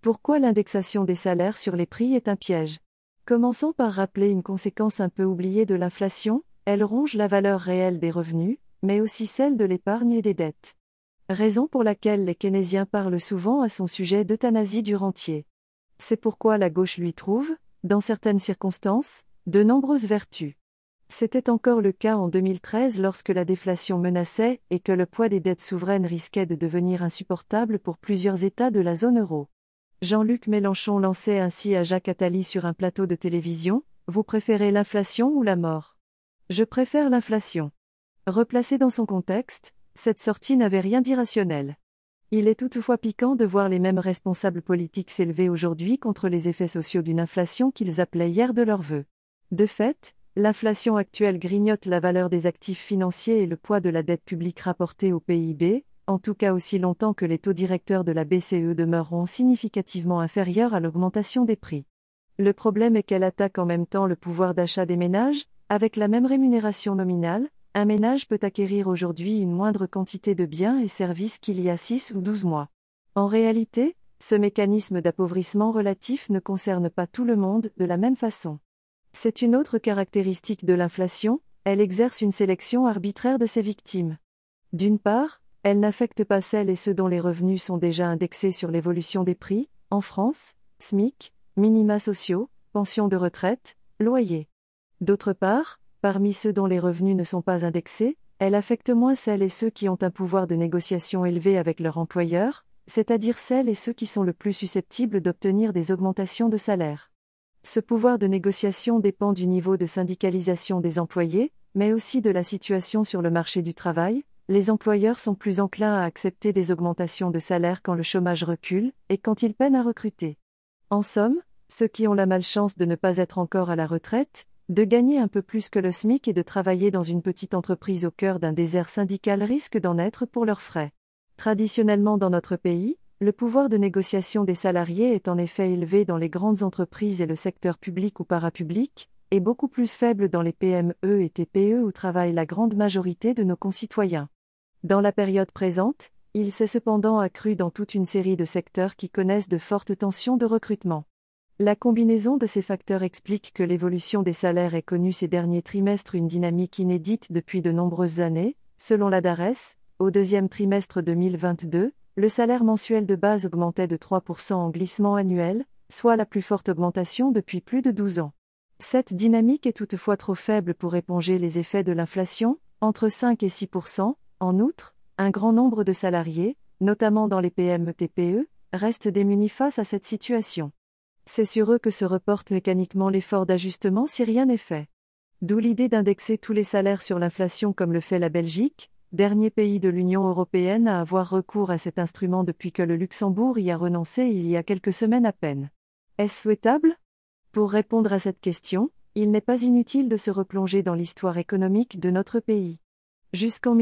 Pourquoi l'indexation des salaires sur les prix est un piège? Commençons par rappeler une conséquence un peu oubliée de l'inflation, elle ronge la valeur réelle des revenus, mais aussi celle de l'épargne et des dettes. Raison pour laquelle les keynésiens parlent souvent à son sujet d'euthanasie du rentier. C'est pourquoi la gauche lui trouve, dans certaines circonstances, de nombreuses vertus. C'était encore le cas en 2013 lorsque la déflation menaçait et que le poids des dettes souveraines risquait de devenir insupportable pour plusieurs États de la zone euro. Jean-Luc Mélenchon lançait ainsi à Jacques Attali sur un plateau de télévision : « Vous préférez l'inflation ou la mort ? Je préfère l'inflation. » Replacée dans son contexte, cette sortie n'avait rien d'irrationnel. Il est toutefois piquant de voir les mêmes responsables politiques s'élever aujourd'hui contre les effets sociaux d'une inflation qu'ils appelaient hier de leur vœu. De fait, l'inflation actuelle grignote la valeur des actifs financiers et le poids de la dette publique rapportée au PIB, en tout cas aussi longtemps que les taux directeurs de la BCE demeureront significativement inférieurs à l'augmentation des prix. Le problème est qu'elle attaque en même temps le pouvoir d'achat des ménages, avec la même rémunération nominale. Un ménage peut acquérir aujourd'hui une moindre quantité de biens et services qu'il y a 6 ou 12 mois. En réalité, ce mécanisme d'appauvrissement relatif ne concerne pas tout le monde de la même façon. C'est une autre caractéristique de l'inflation, elle exerce une sélection arbitraire de ses victimes. D'une part, elle n'affecte pas celles et ceux dont les revenus sont déjà indexés sur l'évolution des prix, en France, SMIC, minima sociaux, pensions de retraite, loyers. D'autre part, parmi ceux dont les revenus ne sont pas indexés, elle affecte moins celles et ceux qui ont un pouvoir de négociation élevé avec leur employeur, c'est-à-dire celles et ceux qui sont le plus susceptibles d'obtenir des augmentations de salaire. Ce pouvoir de négociation dépend du niveau de syndicalisation des employés, mais aussi de la situation sur le marché du travail. Les employeurs sont plus enclins à accepter des augmentations de salaire quand le chômage recule, et quand ils peinent à recruter. En somme, ceux qui ont la malchance de ne pas être encore à la retraite, de gagner un peu plus que le SMIC et de travailler dans une petite entreprise au cœur d'un désert syndical risquent d'en être pour leurs frais. Traditionnellement dans notre pays, le pouvoir de négociation des salariés est en effet élevé dans les grandes entreprises et le secteur public ou parapublic, et beaucoup plus faible dans les PME et TPE où travaille la grande majorité de nos concitoyens. Dans la période présente, il s'est cependant accru dans toute une série de secteurs qui connaissent de fortes tensions de recrutement. La combinaison de ces facteurs explique que l'évolution des salaires ait connu ces derniers trimestres une dynamique inédite depuis de nombreuses années. Selon la DARES, au deuxième trimestre 2022, le salaire mensuel de base augmentait de 3% en glissement annuel, soit la plus forte augmentation depuis plus de 12 ans. Cette dynamique est toutefois trop faible pour éponger les effets de l'inflation, entre 5 et 6%. En outre, un grand nombre de salariés, notamment dans les PME-TPE, restent démunis face à cette situation. C'est sur eux que se reporte mécaniquement l'effort d'ajustement si rien n'est fait. D'où l'idée d'indexer tous les salaires sur l'inflation comme le fait la Belgique, dernier pays de l'Union européenne à avoir recours à cet instrument depuis que le Luxembourg y a renoncé il y a quelques semaines à peine. Est-ce souhaitable ? Pour répondre à cette question, il n'est pas inutile de se replonger dans l'histoire économique de notre pays. Jusqu'en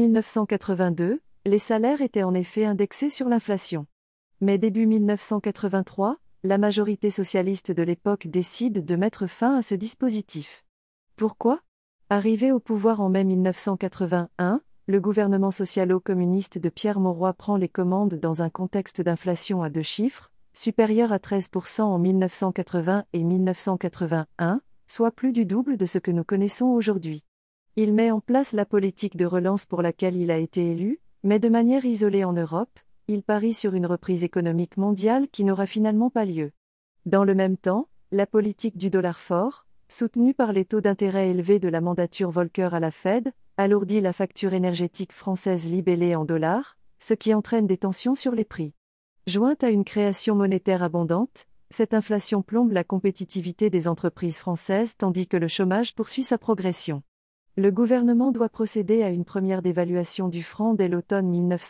1982, les salaires étaient en effet indexés sur l'inflation. Mais début 1983, la majorité socialiste de l'époque décide de mettre fin à ce dispositif. Pourquoi ? Arrivé au pouvoir en mai 1981, le gouvernement socialo-communiste de Pierre Mauroy prend les commandes dans un contexte d'inflation à 2 chiffres, supérieure à 13% en 1980 et 1981, soit plus du double de ce que nous connaissons aujourd'hui. Il met en place la politique de relance pour laquelle il a été élu, mais de manière isolée en Europe. Il parie sur une reprise économique mondiale qui n'aura finalement pas lieu. Dans le même temps, la politique du dollar fort, soutenue par les taux d'intérêt élevés de la mandature Volcker à la Fed, alourdit la facture énergétique française libellée en dollars, ce qui entraîne des tensions sur les prix. Jointe à une création monétaire abondante, cette inflation plombe la compétitivité des entreprises françaises tandis que le chômage poursuit sa progression. Le gouvernement doit procéder à une première dévaluation du franc dès l'automne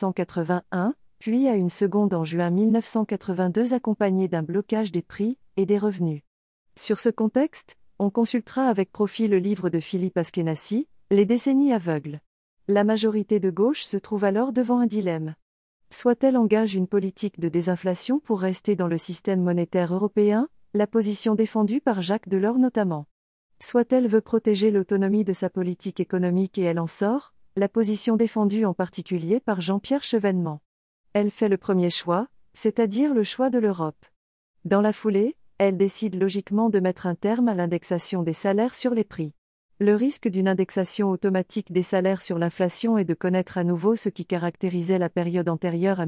1981, puis à une seconde en juin 1982 accompagnée d'un blocage des prix et des revenus. Sur ce contexte, on consultera avec profit le livre de Philippe Askenassi, Les décennies aveugles. La majorité de gauche se trouve alors devant un dilemme. Soit elle engage une politique de désinflation pour rester dans le système monétaire européen, la position défendue par Jacques Delors notamment. Soit elle veut protéger l'autonomie de sa politique économique et elle en sort, la position défendue en particulier par Jean-Pierre Chevènement. Elle fait le premier choix, c'est-à-dire le choix de l'Europe. Dans la foulée, elle décide logiquement de mettre un terme à l'indexation des salaires sur les prix. Le risque d'une indexation automatique des salaires sur l'inflation est de connaître à nouveau ce qui caractérisait la période antérieure à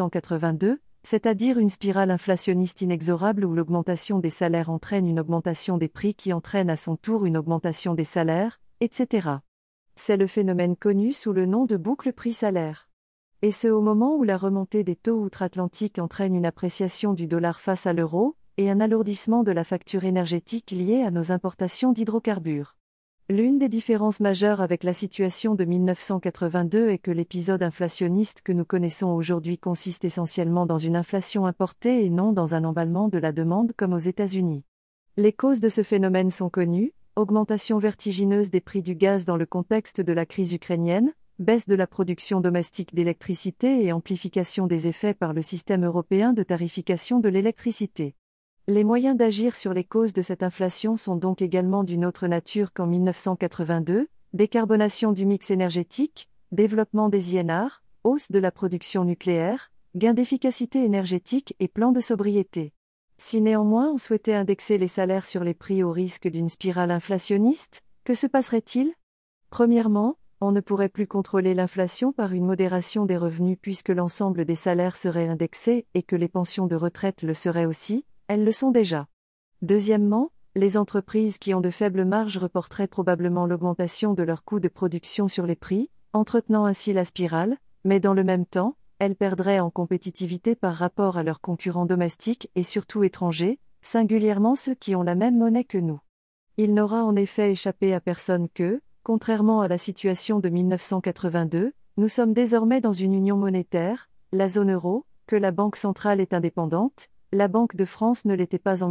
1982, c'est-à-dire une spirale inflationniste inexorable où l'augmentation des salaires entraîne une augmentation des prix qui entraîne à son tour une augmentation des salaires, etc. C'est le phénomène connu sous le nom de boucle prix-salaire. Et ce au moment où la remontée des taux outre-Atlantique entraîne une appréciation du dollar face à l'euro, et un alourdissement de la facture énergétique liée à nos importations d'hydrocarbures. L'une des différences majeures avec la situation de 1982 est que l'épisode inflationniste que nous connaissons aujourd'hui consiste essentiellement dans une inflation importée et non dans un emballement de la demande comme aux États-Unis. Les causes de ce phénomène sont connues: augmentation vertigineuse des prix du gaz dans le contexte de la crise ukrainienne, baisse de la production domestique d'électricité et amplification des effets par le système européen de tarification de l'électricité. Les moyens d'agir sur les causes de cette inflation sont donc également d'une autre nature qu'en 1982, décarbonation du mix énergétique, développement des INR, hausse de la production nucléaire, gain d'efficacité énergétique et plan de sobriété. Si néanmoins on souhaitait indexer les salaires sur les prix au risque d'une spirale inflationniste, que se passerait-il ? Premièrement, on ne pourrait plus contrôler l'inflation par une modération des revenus puisque l'ensemble des salaires serait indexé et que les pensions de retraite le seraient aussi. Elles le sont déjà. Deuxièmement, les entreprises qui ont de faibles marges reporteraient probablement l'augmentation de leurs coûts de production sur les prix, entretenant ainsi la spirale, mais dans le même temps, elles perdraient en compétitivité par rapport à leurs concurrents domestiques et surtout étrangers, singulièrement ceux qui ont la même monnaie que nous. Il n'aura en effet échappé à personne que, contrairement à la situation de 1982, nous sommes désormais dans une union monétaire, la zone euro, que la Banque centrale est indépendante, la Banque de France ne l'était pas en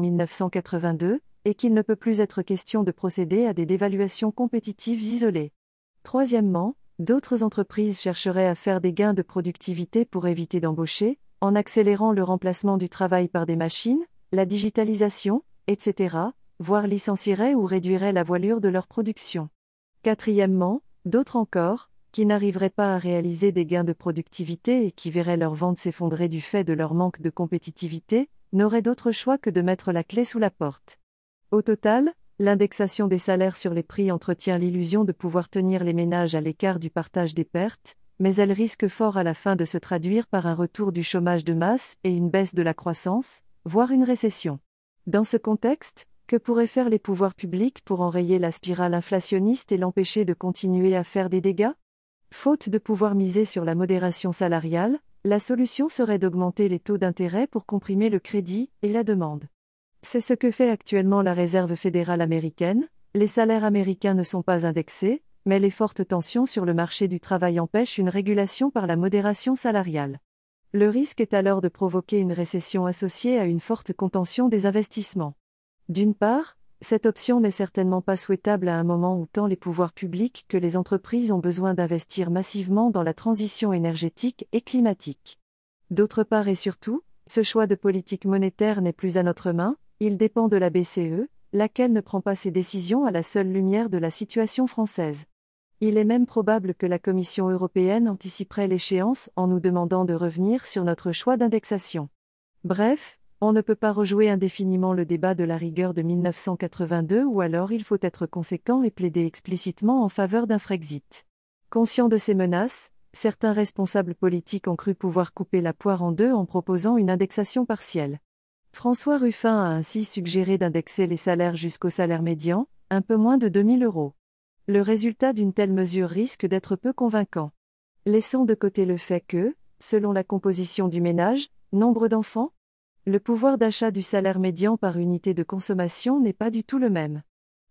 1982, et qu'il ne peut plus être question de procéder à des dévaluations compétitives isolées. Troisièmement, d'autres entreprises chercheraient à faire des gains de productivité pour éviter d'embaucher, en accélérant le remplacement du travail par des machines, la digitalisation, etc., voire licencieraient ou réduiraient la voilure de leur production. Quatrièmement, d'autres encore, qui n'arriveraient pas à réaliser des gains de productivité et qui verraient leurs ventes s'effondrer du fait de leur manque de compétitivité, n'auraient d'autre choix que de mettre la clé sous la porte. Au total, l'indexation des salaires sur les prix entretient l'illusion de pouvoir tenir les ménages à l'écart du partage des pertes, mais elle risque fort à la fin de se traduire par un retour du chômage de masse et une baisse de la croissance, voire une récession. Dans ce contexte, que pourraient faire les pouvoirs publics pour enrayer la spirale inflationniste et l'empêcher de continuer à faire des dégâts ? Faute de pouvoir miser sur la modération salariale, la solution serait d'augmenter les taux d'intérêt pour comprimer le crédit et la demande. C'est ce que fait actuellement la Réserve fédérale américaine. Les salaires américains ne sont pas indexés, mais les fortes tensions sur le marché du travail empêchent une régulation par la modération salariale. Le risque est alors de provoquer une récession associée à une forte contention des investissements. D'une part, cette option n'est certainement pas souhaitable à un moment où tant les pouvoirs publics que les entreprises ont besoin d'investir massivement dans la transition énergétique et climatique. D'autre part et surtout, ce choix de politique monétaire n'est plus à notre main, il dépend de la BCE, laquelle ne prend pas ses décisions à la seule lumière de la situation française. Il est même probable que la Commission européenne anticiperait l'échéance en nous demandant de revenir sur notre choix d'indexation. Bref, on ne peut pas rejouer indéfiniment le débat de la rigueur de 1982 ou alors il faut être conséquent et plaider explicitement en faveur d'un Frexit. Conscients de ces menaces, certains responsables politiques ont cru pouvoir couper la poire en deux en proposant une indexation partielle. François Ruffin a ainsi suggéré d'indexer les salaires jusqu'au salaire médian, un peu moins de 2 000 €. Le résultat d'une telle mesure risque d'être peu convaincant. Laissons de côté le fait que, selon la composition du ménage, nombre d'enfants, le pouvoir d'achat du salaire médian par unité de consommation n'est pas du tout le même.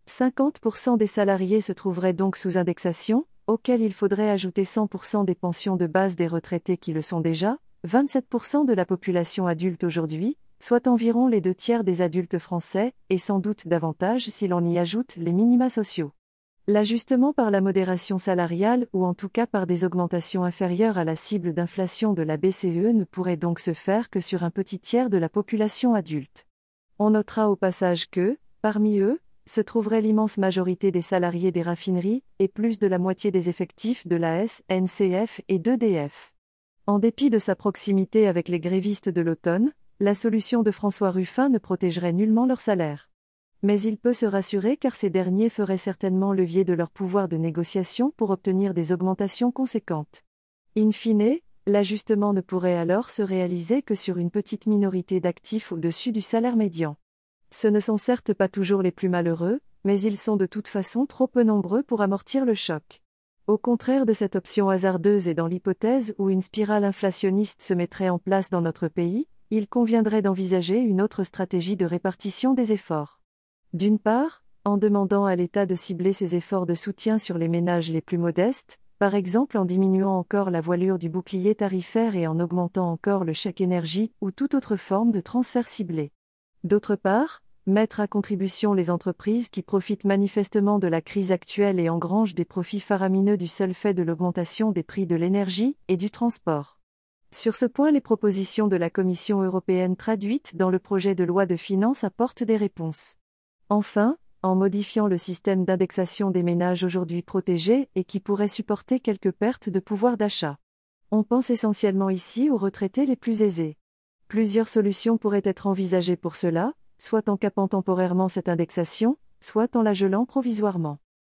50% des salariés se trouveraient donc sous indexation, auquel il faudrait ajouter 100% des pensions de base des retraités qui le sont déjà, 27% de la population adulte aujourd'hui, soit environ les 2/3 des adultes français, et sans doute davantage si l'on y ajoute les minima sociaux. L'ajustement par la modération salariale ou en tout cas par des augmentations inférieures à la cible d'inflation de la BCE ne pourrait donc se faire que sur un petit tiers de la population adulte. On notera au passage que, parmi eux, se trouverait l'immense majorité des salariés des raffineries et plus de la moitié des effectifs de la SNCF et d'EDF. En dépit de sa proximité avec les grévistes de l'automne, La solution de François Ruffin ne protégerait nullement leur salaire. Mais il peut se rassurer car ces derniers feraient certainement levier de leur pouvoir de négociation pour obtenir des augmentations conséquentes. In fine, l'ajustement ne pourrait alors se réaliser que sur une petite minorité d'actifs au-dessus du salaire médian. Ce ne sont certes pas toujours les plus malheureux, mais ils sont de toute façon trop peu nombreux pour amortir le choc. Au contraire de cette option hasardeuse et dans l'hypothèse où une spirale inflationniste se mettrait en place dans notre pays, il conviendrait d'envisager une autre stratégie de répartition des efforts. D'une part, en demandant à l'État de cibler ses efforts de soutien sur les ménages les plus modestes, par exemple en diminuant encore la voilure du bouclier tarifaire et en augmentant encore le chèque énergie ou toute autre forme de transfert ciblé. D'autre part, mettre à contribution les entreprises qui profitent manifestement de la crise actuelle et engrangent des profits faramineux du seul fait de l'augmentation des prix de l'énergie et du transport. Sur ce point, les propositions de la Commission européenne traduites dans le projet de loi de finances apportent des réponses. Enfin, en modifiant le système d'indexation des ménages aujourd'hui protégés et qui pourrait supporter quelques pertes de pouvoir d'achat. On pense essentiellement ici aux retraités les plus aisés. Plusieurs solutions pourraient être envisagées pour cela, soit en capant temporairement cette indexation, soit en la gelant provisoirement.